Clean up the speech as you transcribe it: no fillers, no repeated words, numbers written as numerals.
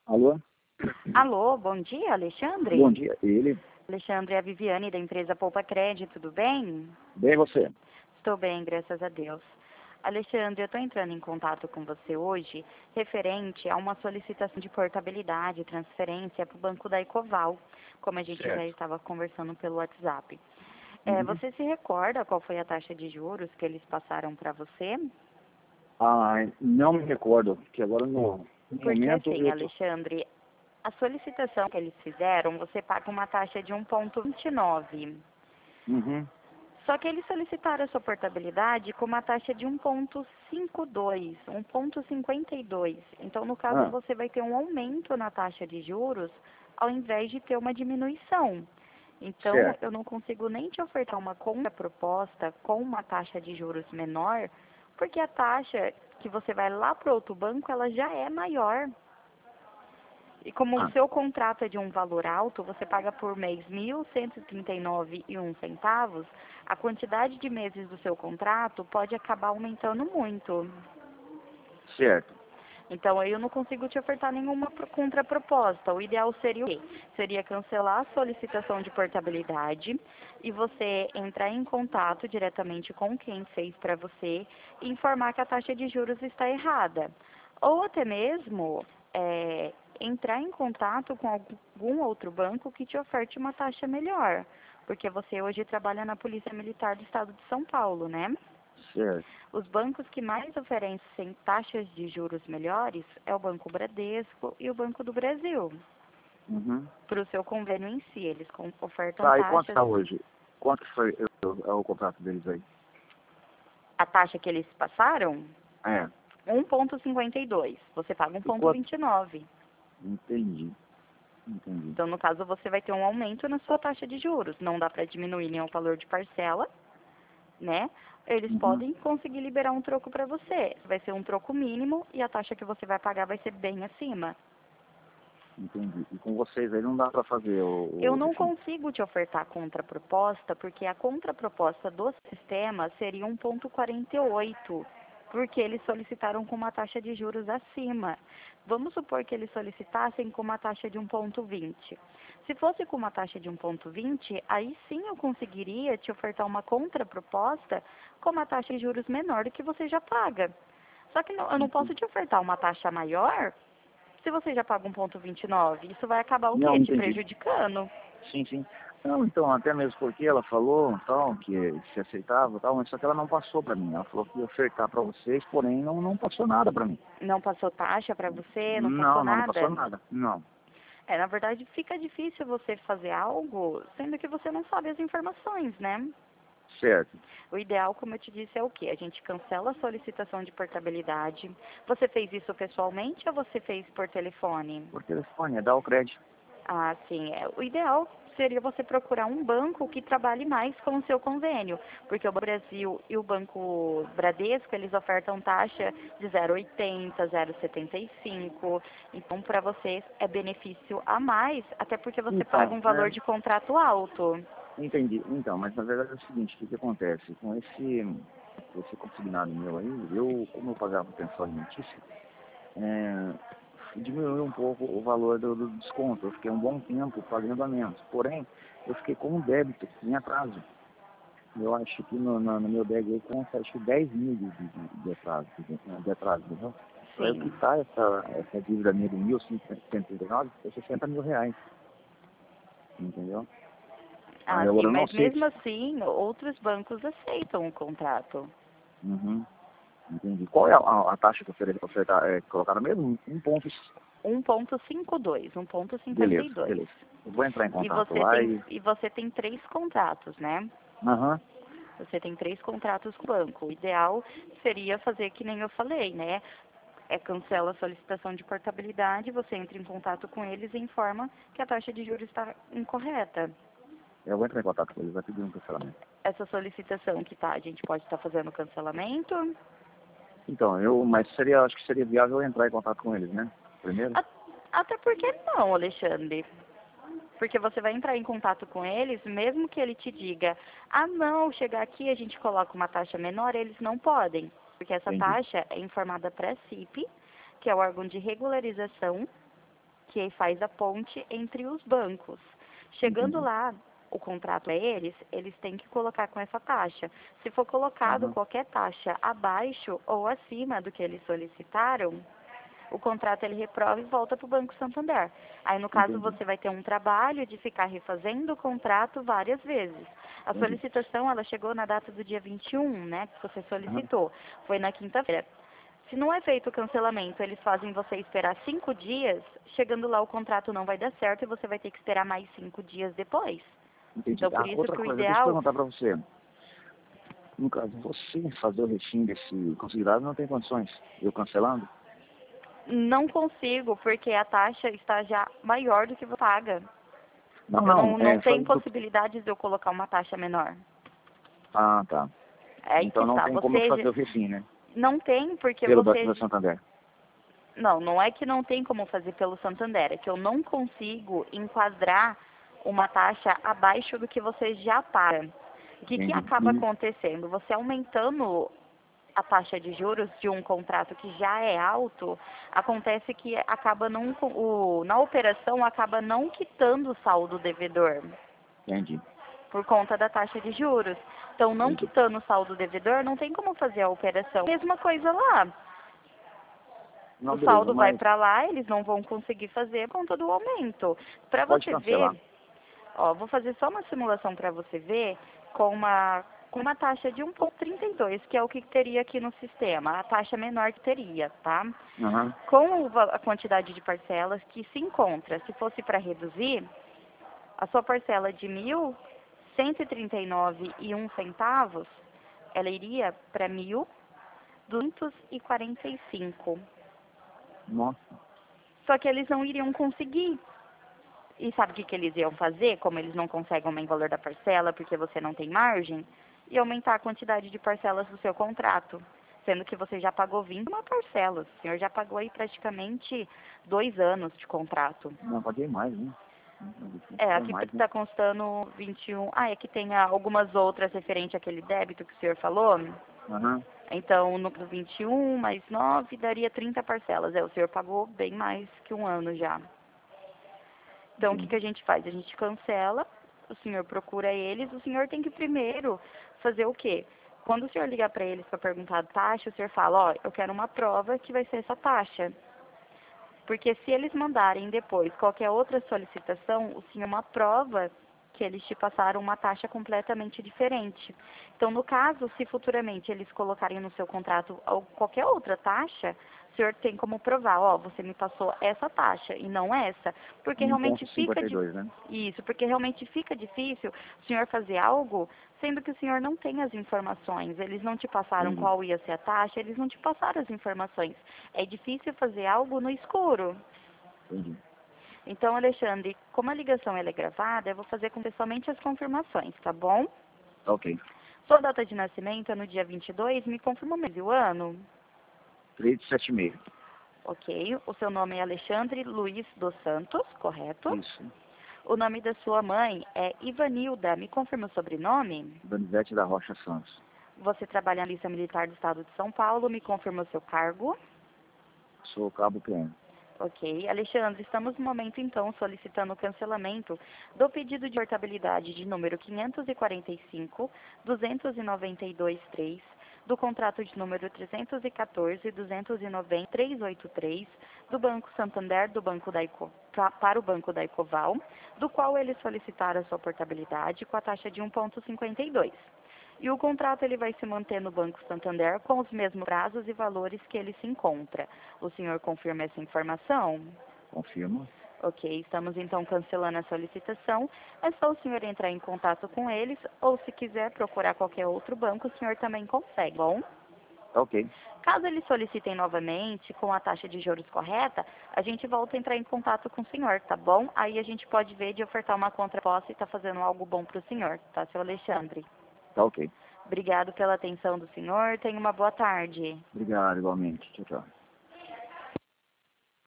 Alô? Alô, bom dia, Bom Alexandre? dia. Ele? Alexandre, é a Viviane da empresa Poupa Crédito, tudo bem? Bem você? Estou bem, graças a Deus. Alexandre, eu estou entrando em contato com você hoje referente a uma solicitação de portabilidade e transferência para o Banco da Ecoval, como a gente já Certo. estava conversando pelo WhatsApp. Uhum. Você se recorda qual foi a taxa de juros que eles passaram para você? Ah, não me recordo, que agora no Porque momento assim, eu tô... Alexandre, a solicitação que eles fizeram, você paga uma taxa de 1,29. Uhum. Só que eles solicitaram a sua portabilidade com uma taxa de 1,52, 1,52. Então, no caso, Ah, você vai ter um aumento na taxa de juros ao invés de ter uma diminuição. Então, certo. eu não consigo nem te ofertar uma contraproposta com uma taxa de juros menor, porque a taxa que você vai lá para outro banco, ela já é maior. E como o Ah, seu contrato é de um valor alto, você paga por mês R$ 1.139,01, a quantidade de meses do seu contrato pode acabar aumentando muito. certo. Então, eu não consigo te ofertar nenhuma contraproposta. O ideal seria o quê? Seria cancelar a solicitação de portabilidade e você entrar em contato diretamente com quem fez para você e informar que a taxa de juros está errada. Ou até mesmo entrar em contato com algum outro banco que te oferte uma taxa melhor. Porque você hoje trabalha na Polícia Militar do Estado de São Paulo, né? Certo. Os bancos que mais oferecem taxas de juros melhores é o Banco Bradesco e o Banco do Brasil. Uhum. Para o seu convênio em si, eles ofertam Tá, e quanto taxas. está hoje? Quanto que foi o contrato deles aí? A taxa que eles passaram, É. 1,52. Você paga E quanto? 1,29. Entendi. Entendi. Então, no caso, você vai ter um aumento na sua taxa de juros. Não dá para diminuir nem o valor de parcela, né? Eles Uhum. podem conseguir liberar um troco para você. Vai ser um troco mínimo e a taxa que você vai pagar vai ser bem acima. Entendi. E com vocês aí não dá para fazer Eu o não refim. consigo te ofertar contraproposta, porque a contraproposta do sistema seria 1,48, porque eles solicitaram com uma taxa de juros acima. Vamos supor que eles solicitassem com uma taxa de 1,20. Se fosse com uma taxa de 1,20, aí sim eu conseguiria te ofertar uma contraproposta com uma taxa de juros menor do que você já paga. Só que eu não posso Entendi. te ofertar uma taxa maior se você já paga 1,29. Isso vai acabar o Não, quê? Te entendi. prejudicando. Sim, sim. Não, então, até mesmo porque ela falou, tal, que se aceitava, tal, mas só que ela não passou para mim. Ela falou que ia ofertar para vocês, porém não passou nada para mim. Não passou taxa para você, não passou Não passou nada. nada. Não. Na verdade, fica difícil você fazer algo, sendo que você não sabe as informações, né? Certo. O ideal, como eu te disse, é o quê? A gente cancela a solicitação de portabilidade. Você fez isso pessoalmente ou você fez por telefone? Por telefone, é dar o crédito. Ah, sim. O ideal seria você procurar um banco que trabalhe mais com o seu convênio, porque o Brasil e o Banco Bradesco, eles ofertam taxa de 0,80, 0,75. Então, para vocês é benefício a mais, até porque você paga Então, um valor de contrato alto. entendi. Então, mas na verdade é o seguinte, o que acontece? Com esse consignado meu aí, como eu pagava pensão alimentícia, é, diminuiu um pouco o valor do desconto. Eu fiquei um bom tempo pagando a menos. Porém, eu fiquei com um débito em atraso. Eu acho que no meu bag aí consta acho que 10 mil de atraso, de atraso, entendeu? Para eu Sim. quitar essa dívida minha de 1.139, é R$ 60 mil, entendeu? Aí Ah, sim, agora eu não mas sei mesmo assim, outros bancos aceitam o contrato. Uhum, entendi. Qual é a taxa que colocaram mesmo? 1 ponto. 1,52, 1,52. Beleza, E dois. beleza. Eu vou entrar em E contato você lá tem, e... e você tem 3 contratos, né? Aham, Você tem 3 contratos com o banco. O ideal seria fazer que nem eu falei, né? Cancela a solicitação de portabilidade, você entra em contato com eles e informa que a taxa de juros está incorreta. eu vou entrar em contato com eles, vai pedir um cancelamento. Essa solicitação que tá, a gente pode estar fazendo cancelamento. Então, mas acho que seria viável eu entrar em contato com eles, né? Primeiro? A- Até porque não, Alexandre. Porque você vai entrar em contato com eles, mesmo que ele te diga, ah não, chegar aqui a gente coloca uma taxa menor, eles não podem. Porque essa Entendi. taxa é informada para a CIP, que é o órgão de regularização, que faz a ponte entre os bancos. Chegando Entendi. lá, o contrato é eles, eles têm que colocar com essa taxa. Se for colocado Aham. qualquer taxa abaixo ou acima do que eles solicitaram, o contrato ele reprova e volta para o Banco Santander. Aí, no caso, Entendi. você vai ter um trabalho de ficar refazendo o contrato várias vezes. A Entendi. solicitação, ela chegou na data do dia 21, né, que você Aham. solicitou. Foi na quinta-feira. Se não é feito o cancelamento, eles fazem você esperar 5 dias, chegando lá o contrato não vai dar certo e você vai ter que esperar mais 5 dias depois. Entendi. Então, por Ah, isso outra que o coisa, deixa eu ideal, perguntar para você. No caso, você fazer o restinho desse considerado não tem condições. Eu cancelando? não consigo, porque a taxa está já maior do que você paga. Não, Eu não. não tem Faz do... possibilidades de eu colocar uma taxa menor. Ah, tá. É aí que Então não está. tem como eu fazer Você o restinho, né? não tem porque Pelo Banco do você... Santander. Não, não é que não tem como fazer pelo Santander, é que eu não consigo enquadrar uma taxa abaixo do que você já paga. O que Entendi. acaba acontecendo? Você aumentando a taxa de juros de um contrato que já é alto, acontece que acaba não, na operação acaba não quitando o saldo devedor Entendi. por conta da taxa de juros. Então, não Entendi. quitando o saldo devedor, não tem como fazer a operação. Mesma coisa lá. O Não, beleza, saldo vai mas para lá, eles não vão conseguir fazer por conta do aumento. Para pode você ver, cancelar. ó, vou fazer só uma simulação para você ver com uma taxa de 1,32, que é o que teria aqui no sistema, a taxa menor que teria, tá? Aham. Com a quantidade de parcelas que se encontra, se fosse para reduzir, a sua parcela de 1.139,01 ela iria para 1.245. Nossa. Só que eles não iriam conseguir. E sabe o que eles iam fazer? Como eles não conseguem aumentar o valor da parcela porque você não tem margem, e aumentar a quantidade de parcelas do seu contrato. Sendo que você já pagou 21 parcelas. O senhor já pagou aí praticamente 2 anos de contrato. Não, paguei mais, né? É, Foi aqui mais, né? está constando 21. Ah, é que tem algumas outras referente àquele débito que o senhor falou. Aham. Então, no 21 mais 9 daria 30 parcelas. É, o senhor pagou bem mais que um ano já. Então, o que Entendi. a gente faz? A gente cancela, o senhor procura eles, o senhor tem que primeiro fazer o quê? Quando o senhor ligar para eles para perguntar a taxa, o senhor fala, ó, eu quero uma prova que vai ser essa taxa. Porque se eles mandarem depois qualquer outra solicitação, o senhor uma prova que eles te passaram uma taxa completamente diferente. Então, no caso, se futuramente eles colocarem no seu contrato qualquer outra taxa, o senhor tem como provar, ó, você me passou essa taxa e não essa, porque um realmente ponto fica cinquenta e dois, né? isso, porque realmente fica difícil o senhor fazer algo, sendo que o senhor não tem as informações. Eles não te passaram Entendi. qual ia ser a taxa, eles não te passaram as informações. É difícil fazer algo no escuro. Entendi. Então, Alexandre, como a ligação ela é gravada, eu vou fazer com somente as confirmações, tá bom? Tá ok. Sua data de nascimento é no dia 22, me confirma o mês e o ano? 376. Ok. O seu nome é Alexandre Luiz dos Santos, correto? Isso. O nome da sua mãe é Ivanilda, me confirma o sobrenome? Donizete da Rocha Santos. Você trabalha na Polícia Militar do Estado de São Paulo, me confirma o seu cargo? Sou cabo PM. Ok. Alexandre, estamos no momento, então, solicitando o cancelamento do pedido de portabilidade de número 545-292-3, do contrato de número 314-290-383, do Banco Santander do Banco da para o Banco da Ecoval, do qual eles solicitaram a sua portabilidade com a taxa de 1,52. E o contrato ele vai se manter no Banco Santander com os mesmos prazos e valores que ele se encontra. O senhor confirma essa informação? Confirmo. Ok, estamos então cancelando a solicitação. É só o senhor entrar em contato com eles ou se quiser procurar qualquer outro banco, o senhor também consegue, bom? Tá ok. Caso eles solicitem novamente com a taxa de juros correta, a gente volta a entrar em contato com o senhor, tá bom? Aí a gente pode ver de ofertar uma contraposta e estar fazendo algo bom para o senhor, tá, seu Alexandre? Tá ok. Obrigado pela atenção do senhor. Tenha uma boa tarde. Obrigado, igualmente. Tchau, tchau.